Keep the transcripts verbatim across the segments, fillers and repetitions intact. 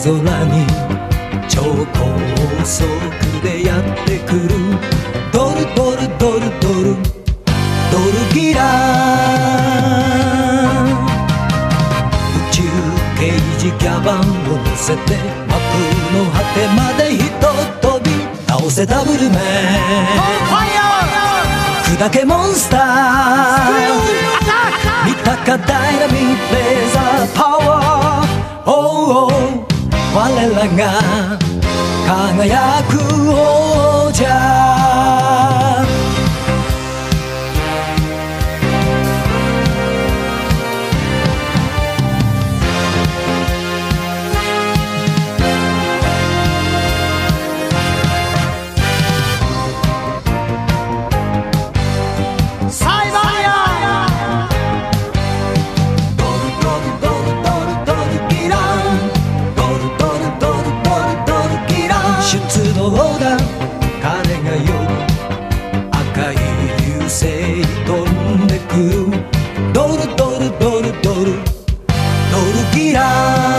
空に超高速でやってくるドルドルドルドルドルギラ宇宙刑事キャバンを乗せて幕の果てまでひと飛び倒せダブルメン砕けモンスター見たかダイナミックレーザーパワーおうおう我らが輝く王者出動だ彼が夜赤い流星飛んでくるドルドルドルドルドルギラ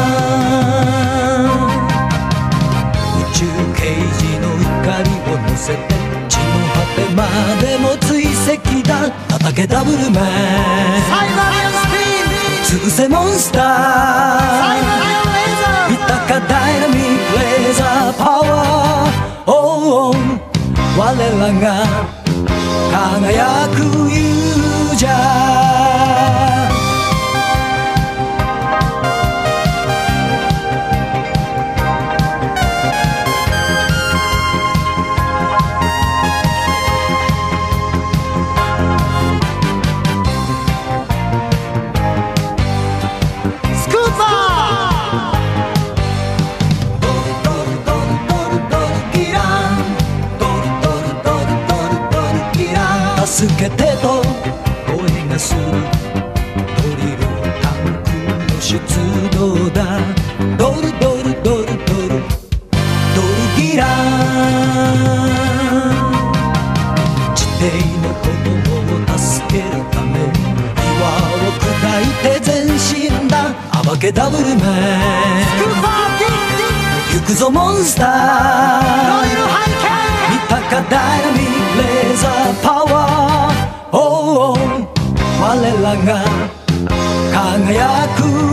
宇宙刑事の怒りを乗せて地の果てまでも追跡だ叩けダブルメン潰せモンスター見たかダイナミックレーザーパワーおうおう我らが輝く勇者スクーパー助けてと声がするドリルタンクの出動だドルドルドルドルドルギラ地底の子供を助けるために岩を砕いて全身だ暴けダブルメン行くぞモンスター見たかダイナミックレーザーパワーおうおう我らが輝く